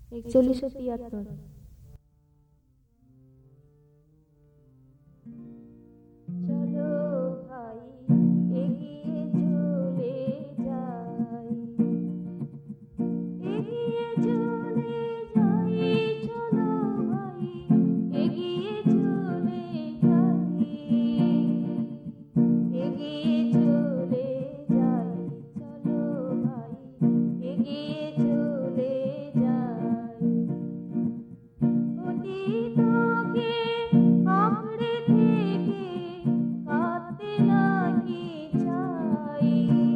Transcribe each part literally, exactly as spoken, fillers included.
একচল্লিশশো তিয়াত্তর। চলো ভাই এগিয়ে চলে যাই, এগিয়ে চলে যাই, চলো ভাই এগিয়ে চলে যাই, এগিয়ে চলে যাই, চলো ভাই এগিয়ে চলে যাই। অতীতকে আঁকড়ে থেকে কাঁদতে নাকি চাই,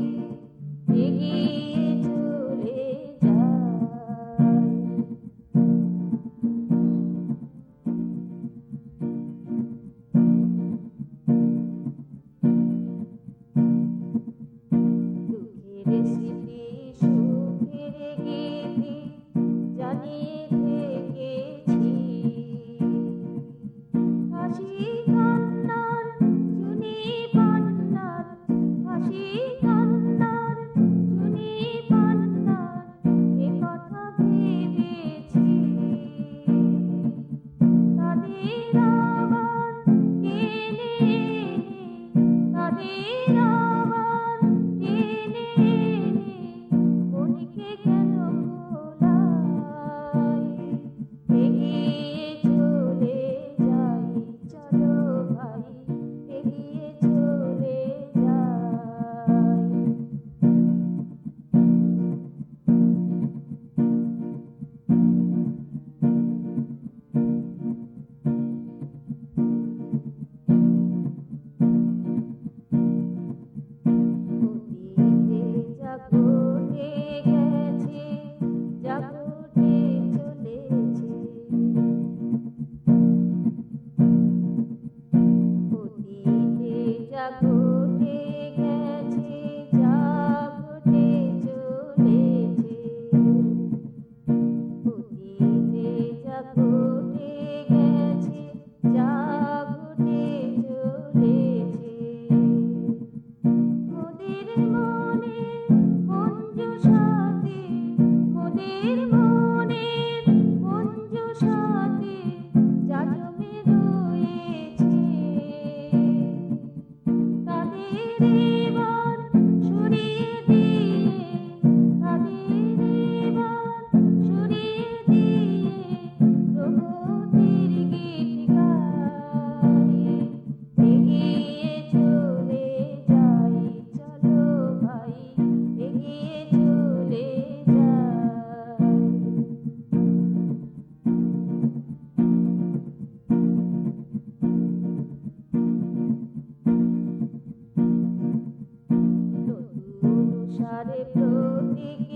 এগিয়ে চলে যাই। দুঃখের স্মৃতি সুখের গীতি জানিয়ে থেকেছি, হাসি কান্নার জুনি পান্নার, হাসি কান্নার জুনি পান্নার এ কথা ভেবেছি। তাদের আবার টেনে এনে, তাদের আবার টেনে এনে মনকে কেন ভোলাই, এগিয়ে চলে যাই, চলো ভাই এগিয়ে চলে যাই। অতীতে যা ঘটে গেছে, যা ঘটে চলেছে, অতীতে যা ঘটে গেছে, যা ঘটে চলেছে, অতীতে যা ঘটে গেছে, যা ঘটে চলেছে, মোদের মনে মঞ্জুষাতে, মোদের মনের মঞ্জুষাতে যা জমে রয়েছে, তাদের এবার সরিয়ে দিয়ে, তাদের এবার সরিয়ে দিয়ে প্রগতির গীত গাই, এগিয়ে চলে যাই, চলো ভাই এগিয়ে চলে যাই। নতুন সারে প্রতীক